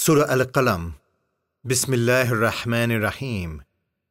Surah Al-Qalam. Bismillahir Rahmanir Rahim.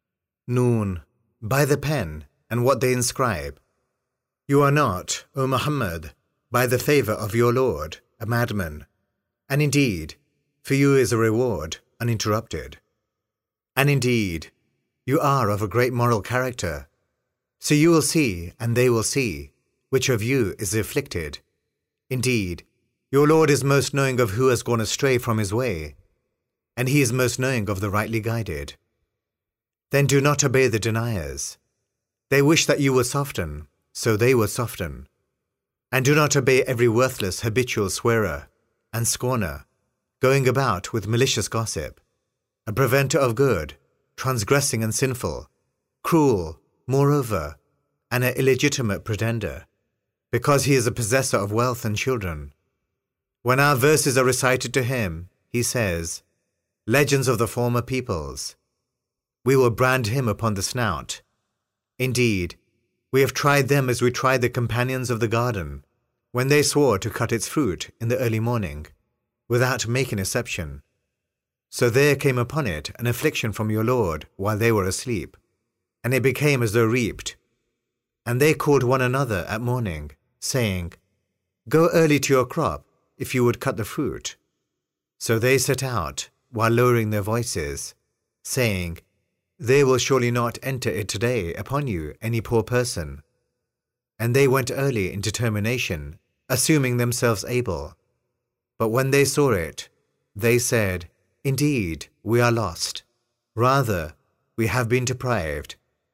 Noon, by the pen and what they inscribe. You are not, O Muhammad, by the favour of your Lord, a madman, and indeed, for you is a reward uninterrupted. And indeed, you are of a great moral character, so you will see and they will see which of you is afflicted. Indeed, your Lord is most knowing of who has gone astray from his way, and he is most knowing of the rightly guided. Then do not obey the deniers. They wish that you would soften, so they would soften. And do not obey every worthless habitual swearer and scorner, going about with malicious gossip, a preventer of good, transgressing and sinful, cruel, moreover, and an illegitimate pretender, because he is a possessor of wealth and children. When our verses are recited to him, he says, "Legends of the former peoples." We will brand him upon the snout. Indeed, we have tried them as we tried the companions of the garden, when they swore to cut its fruit in the early morning, without making exception. So there came upon it an affliction from your Lord while they were asleep, and it became as though reaped. And they called one another at morning, saying, "Go early to your crop, if you would cut the fruit." So they set out, while lowering their voices, saying, "There will surely not enter it today upon you any poor person." And they went early in determination, assuming themselves able. But when they saw it, they said, "Indeed, we are lost. Rather, we have been deprived."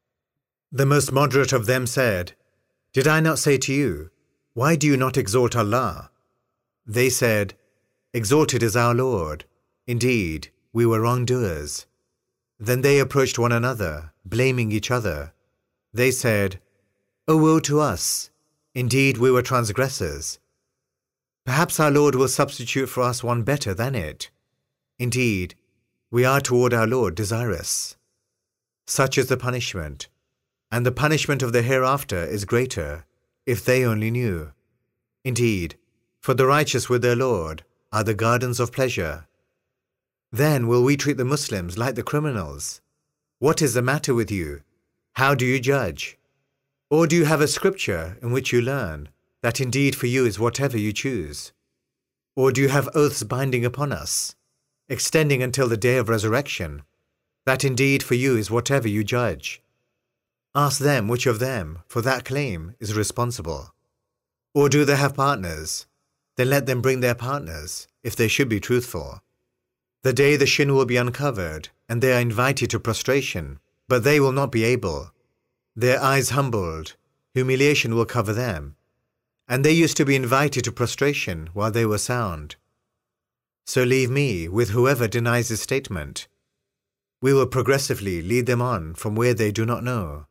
The most moderate of them said, "Did I not say to you, why do you not exalt Allah?" They said, "Exalted is our Lord. Indeed, we were wrongdoers." Then they approached one another, blaming each other. They said, "O woe to us! Indeed, we were transgressors. Perhaps our Lord will substitute for us one better than it. Indeed, we are toward our Lord desirous." Such is the punishment, and the punishment of the hereafter is greater, if they only knew. Indeed, for the righteous with their Lord are the gardens of pleasure. Then will we treat the Muslims like the criminals? What is the matter with you? How do you judge? Or do you have a scripture in which you learn that indeed for you is whatever you choose? Or do you have oaths binding upon us, extending until the day of resurrection, that indeed for you is whatever you judge? Ask them which of them for that claim is responsible. Or do they have partners? Then let them bring their partners, if they should be truthful. The day the shin will be uncovered, and they are invited to prostration, but they will not be able. Their eyes humbled, humiliation will cover them. And they used to be invited to prostration while they were sound. So leave me with whoever denies this statement. We will progressively lead them on from where they do not know.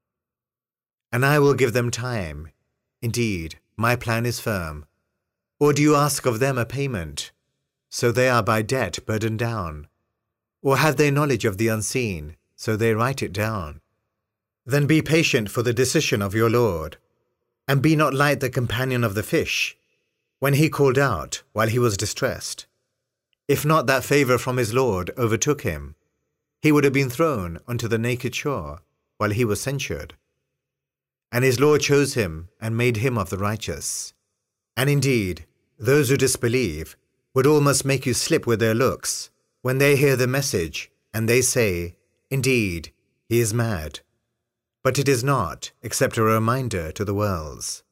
And I will give them time. Indeed, my plan is firm. Or do you ask of them a payment? So they are by debt burdened down. Or have they knowledge of the unseen, so they write it down? Then be patient for the decision of your Lord, and be not like the companion of the fish, when he called out while he was distressed. If not that favour from his Lord overtook him, he would have been thrown onto the naked shore while he was censured. And his Lord chose him and made him of the righteous. And indeed, those who disbelieve would almost make you slip with their looks when they hear the message and they say, "Indeed, he is mad." But it is not except a reminder to the worlds.